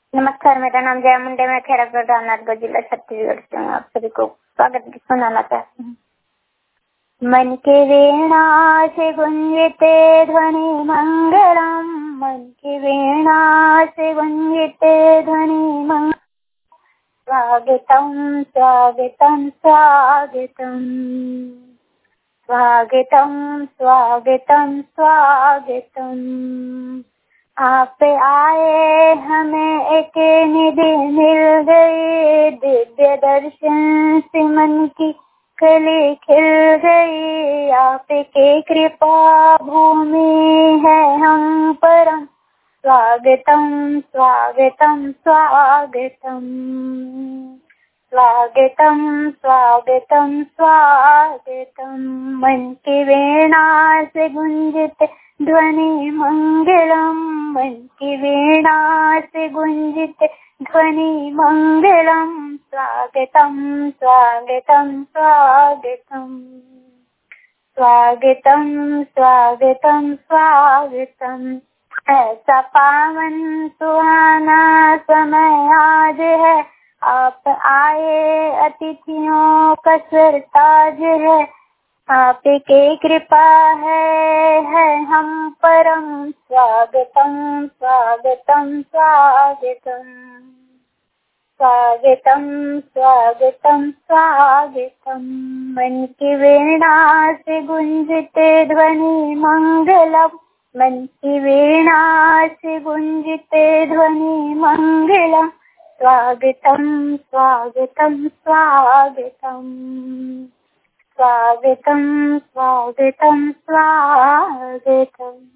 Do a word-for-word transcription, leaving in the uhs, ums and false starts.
नमस्कार, मेरा नाम जया मुंडे, मैं खैरागढ़ रामनाथगढ़ जिला छत्तीसगढ़ से हूँ। आप सभी को स्वागत सुनाना चाहती हूँ। मन के वीणा से गुंजते ध्वनि मंगलम, मन के वीणा से गुंजते ध्वनि मंगलम। स्वागतम स्वागतम स्वागतम स्वागतम स्वागतम स्वागतम। आप आए हमें एक निधि मिल गई, दिव्य दर्शन से मन की कली खिल गई। आपके कृपा भूमि है हम परम, स्वागतम स्वागतम स्वागतम स्वागतम स्वागतम स्वागतम। मन की वीणा से गुंजते ध्वनि मंगलम, मन की वीणा से गुंजते ध्वनि मंगलम। स्वागतम स्वागतम स्वागतम स्वागतम स्वागतम स्वागतम। ऐसा पावन सुहाना समय आज है, आप आए अतिथियों का सरताज है। आपकी कृपा है है हम परम, स्वागतम स्वागतम स्वागतम स्वागतम स्वागतम स्वागतम। मन की वीणा से गुंजते ध्वनि मंगलम, मन की वीणा से गुंजते ध्वनि मंगलम। स्वागतम स्वागतम स्वागतम स्वागतम स्वागतम स्वागतम।